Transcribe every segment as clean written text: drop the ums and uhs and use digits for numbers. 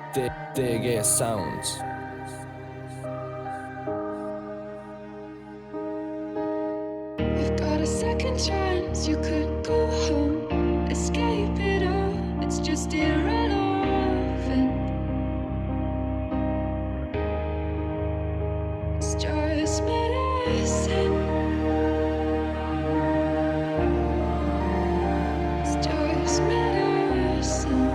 TG Sounds. You've got a second chance, you could go home, escape it all, it's just irrelevant. It's just medicine. It's just medicine.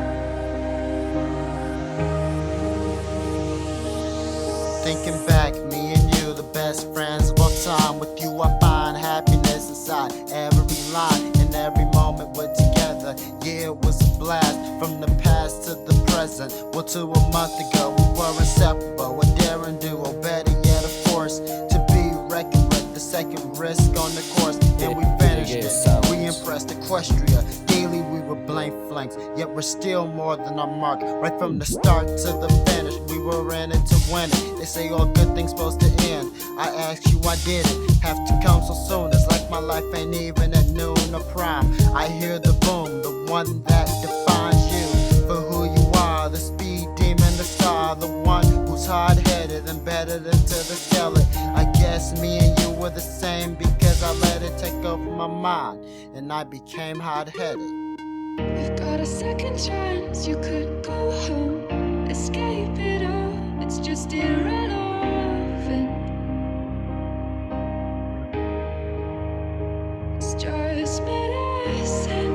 Thinking back, me and you, the best friends of all time. With you I find happiness inside every line and every moment we're together. Yeah, it was a blast, from the past to the present. Well, to a month ago we were inseparable, a daring duo, better yet a force to be reckoned with, the second risk on the course. And we finished it, we impressed Equestria. Daily we were blank flanks, yet we're still more than our mark. Right from the start to the finish, we were in it to win it. They say all good things supposed to end. I asked you, I didn't have to come so soon. It's like my life ain't even at noon or prime. I hear the boom, the one that defines you for who you are. The speed demon, the star, the one who's hard-headed, embedded into the skeleton. I guess me and you were the same because I let it take over my mind and I became hard-headed. You've got a second chance, you could go home, escape it all, it's just irrelevant. It's just medicine.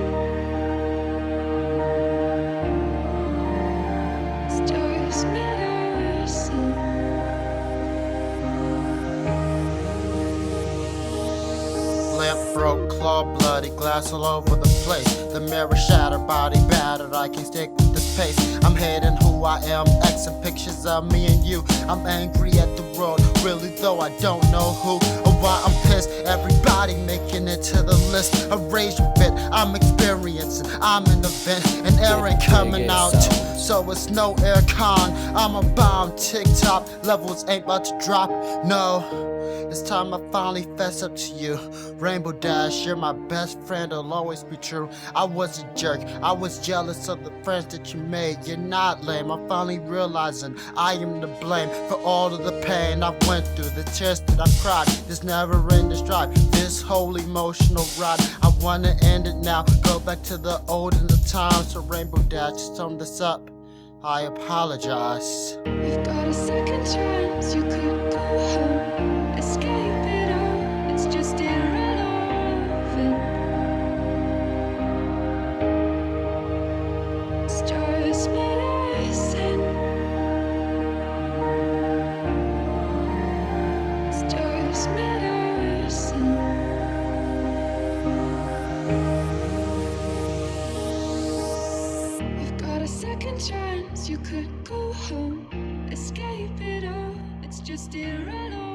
It's just medicine. Lamp broke, claw bloody, glass all over the place. The mirror shattered, body battered, I can't stick with this pace. I'm hating who I am, Xing pictures of me and you. I'm angry at the world, really though I don't know who or why I'm pissed. Everybody making it to the list. A rage bit, I'm experiencing, I'm an event. An air ain't coming out, so it's no air con. I'm a bomb, TikTok levels ain't about to drop, no. It's time I finally fess up to you. Rainbow Dash, you're my best friend, it'll always be true. I was a jerk, I was jealous of the friends that you made. You're not lame, I'm finally realizing I am to blame for all of the pain I went through, the tears that I cried, this never-ending strife, this whole emotional ride. I wanna end it now, go back to the olden times. So Rainbow Dash, to sum this up, I apologize. You've got a second chance, you could go home, escape it all, it's just irrelevant. It's just medicine. It's just medicine. You've got a second chance, you could go home, escape it all, it's just irrelevant.